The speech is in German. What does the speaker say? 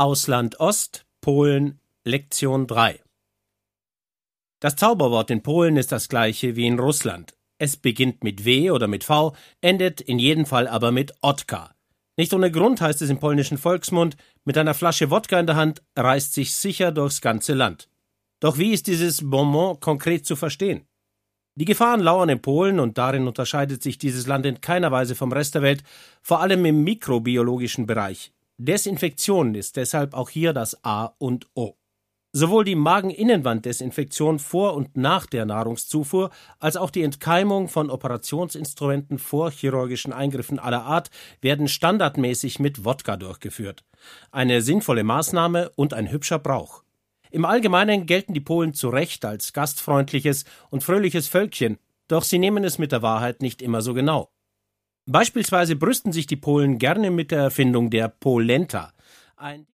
Ausland Ost, Polen, Lektion 3. Das Zauberwort in Polen ist das gleiche wie in Russland. Es beginnt mit W oder mit V, endet in jedem Fall aber mit Otka. Nicht ohne Grund heißt es im polnischen Volksmund, mit einer Flasche Wodka in der Hand reist sich sicher durchs ganze Land. Doch wie ist dieses Bonmot konkret zu verstehen? Die Gefahren lauern in Polen und darin unterscheidet sich dieses Land in keiner Weise vom Rest der Welt, vor allem im mikrobiologischen Bereich. Desinfektion ist deshalb auch hier das A und O. Sowohl die Mageninnenwanddesinfektion vor und nach der Nahrungszufuhr als auch die Entkeimung von Operationsinstrumenten vor chirurgischen Eingriffen aller Art werden standardmäßig mit Wodka durchgeführt. Eine sinnvolle Maßnahme und ein hübscher Brauch. Im Allgemeinen gelten die Polen zu Recht als gastfreundliches und fröhliches Völkchen, doch sie nehmen es mit der Wahrheit nicht immer so genau. Beispielsweise brüsten sich die Polen gerne mit der Erfindung der Polenta, ein